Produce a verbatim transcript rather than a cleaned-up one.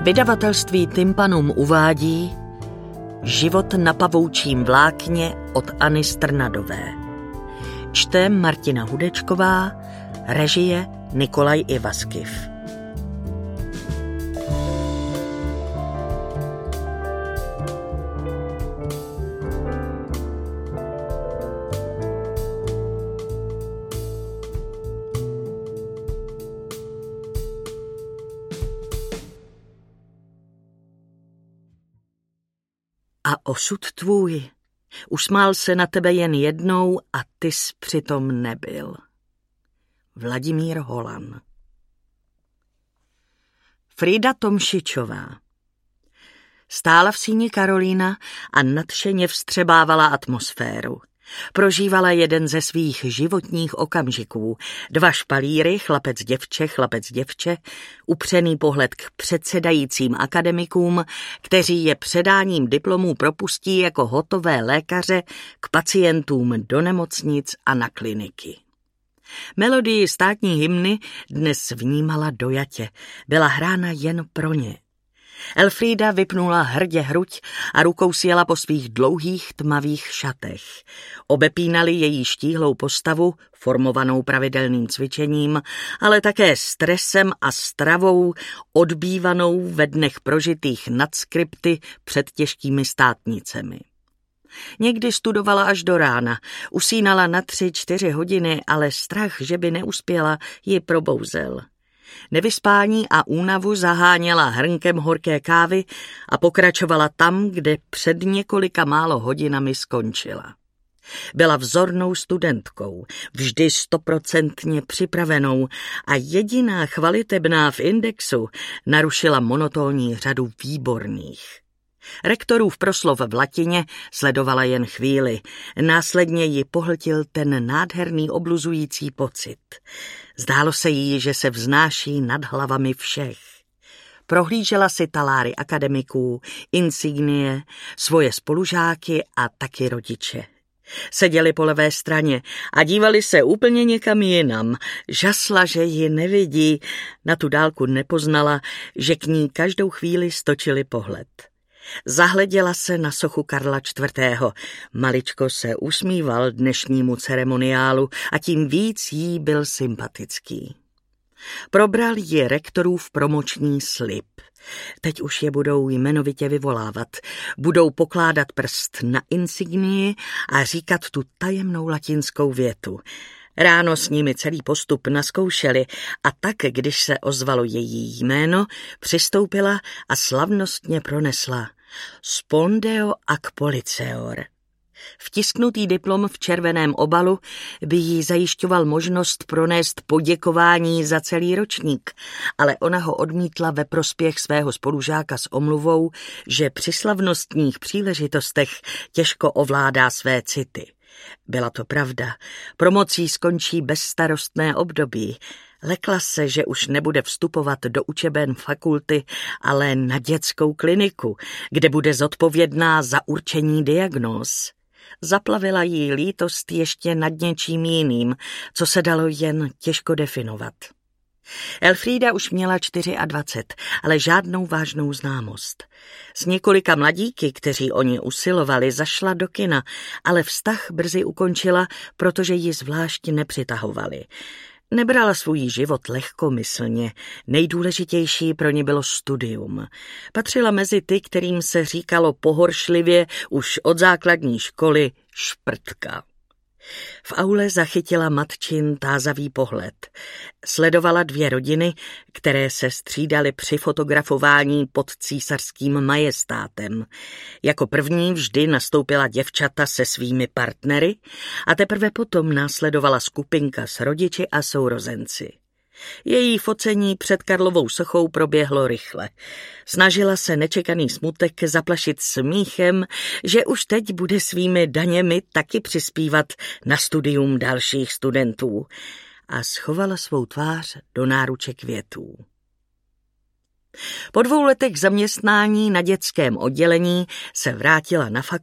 Vydavatelství Tympanum uvádí Život na pavoučím vlákně od Anny Strnadové. Čte Martina Hudečková, režie Nikolaj Ivaskyv. A osud tvůj usmál se na tebe jen jednou a tys přitom nebyl. Vladimír Holan. Frida Tomšičová. Stála v síni Karolína a nadšeně vstřebávala atmosféru. Prožívala jeden ze svých životních okamžiků. Dva špalíry, chlapec děvče, chlapec děvče, upřený pohled k předsedajícím akademikům, kteří je předáním diplomů propustí jako hotové lékaře k pacientům do nemocnic a na kliniky. Melodii státní hymny dnes vnímala dojatě, byla hrána jen pro ně. Elfrída vypnula hrdě hruď a rukou si jela po svých dlouhých tmavých šatech. Obepínali její štíhlou postavu, formovanou pravidelným cvičením, ale také stresem a stravou, odbývanou ve dnech prožitých nad skripty před těžkými státnicemi. Někdy studovala až do rána, usínala na tři, čtyři hodiny, ale strach, že by neuspěla, ji probouzel. Nevyspání a únavu zaháněla hrnkem horké kávy a pokračovala tam, kde před několika málo hodinami skončila. Byla vzornou studentkou, vždy stoprocentně připravenou a jediná chvalitebná v indexu narušila monotónní řadu výborných. Rektorův proslov v latině sledovala jen chvíli, následně ji pohltil ten nádherný obluzující pocit. Zdálo se jí, že se vznáší nad hlavami všech. Prohlížela si taláry akademiků, insignie, svoje spolužáky a taky rodiče. Seděli po levé straně a dívali se úplně někam jinam. Žasla, že ji nevidí, na tu dálku nepoznala, že k ní každou chvíli stočili pohled. Zahleděla se na sochu Karla čtvrtého. Maličko se usmíval dnešnímu ceremoniálu a tím víc jí byl sympatický. Probral ji rektorův promoční slib. Teď už je budou jmenovitě vyvolávat. Budou pokládat prst na insignii a říkat tu tajemnou latinskou větu. Ráno s nimi celý postup naskoušeli a tak, když se ozvalo její jméno, přistoupila a slavnostně pronesla Spondeo ac polliceor. Vtisknutý diplom v červeném obalu by jí zajišťoval možnost pronést poděkování za celý ročník, ale ona ho odmítla ve prospěch svého spolužáka s omluvou, že při slavnostních příležitostech těžko ovládá své city. Byla to pravda. Promocí skončí bezstarostné období. Lekla se, že už nebude vstupovat do učeben fakulty, ale na dětskou kliniku, kde bude zodpovědná za určení diagnóz. Zaplavila jí lítost ještě nad něčím jiným, co se dalo jen těžko definovat. Elfrída už měla dvacet čtyři, ale žádnou vážnou známost. S několika mladíky, kteří o ní usilovali, zašla do kina, ale vztah brzy ukončila, protože ji zvlášť nepřitahovali. Nebrala svůj život lehkomyslně, nejdůležitější pro ní bylo studium. Patřila mezi ty, kterým se říkalo pohoršlivě už od základní školy šprtka. V aule zachytila matčin tázavý pohled. Sledovala dvě rodiny, které se střídaly při fotografování pod císařským majestátem. Jako první vždy nastoupila děvčata se svými partnery a teprve potom následovala skupinka s rodiči a sourozenci. Její focení před Karlovou sochou proběhlo rychle. Snažila se nečekaný smutek zaplašit smíchem, že už teď bude svými daněmi taky přispívat na studium dalších studentů a schovala svou tvář do náruče květů. Po dvou letech zaměstnání na dětském oddělení se vrátila na fakultu